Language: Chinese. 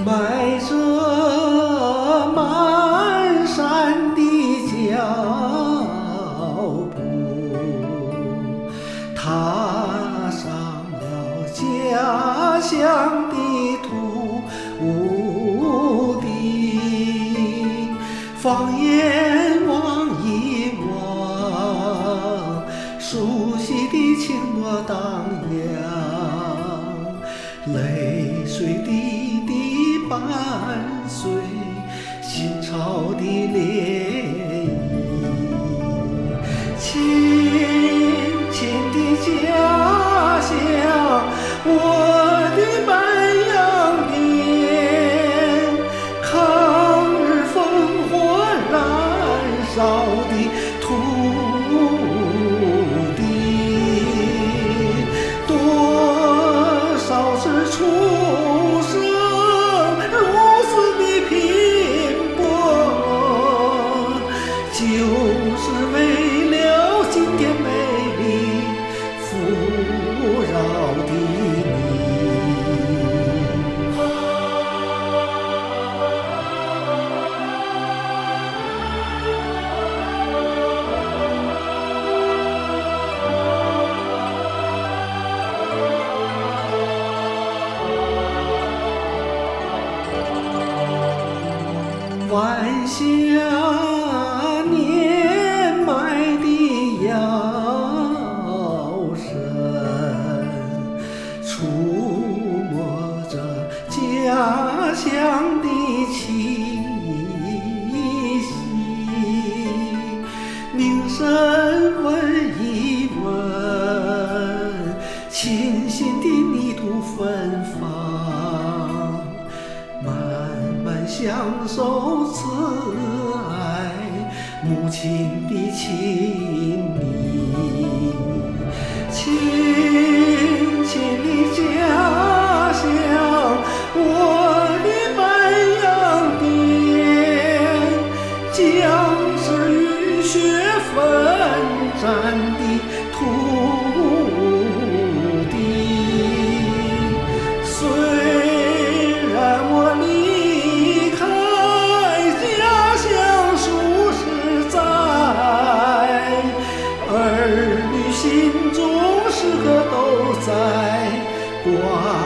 迈着蹒跚的脚步，踏上了家乡的土地。放眼望一望，熟悉的清波荡漾，泪水滴滴伴随心潮的涟漪。亲亲的家乡，我的白洋淀，抗日烽火燃烧的土地，多少次出生如此的拼搏，就是为了今天美丽富饶的你。晚霞年迈的腰身，触摸着家乡的气息，凝神问一问，清新的泥土芬芳，慢慢享受慈爱母亲的亲昵。亲亲的家乡，我的白洋淀，将是浴血奋战的土地。虽然我离开家乡数十载，儿女心中时刻都在挂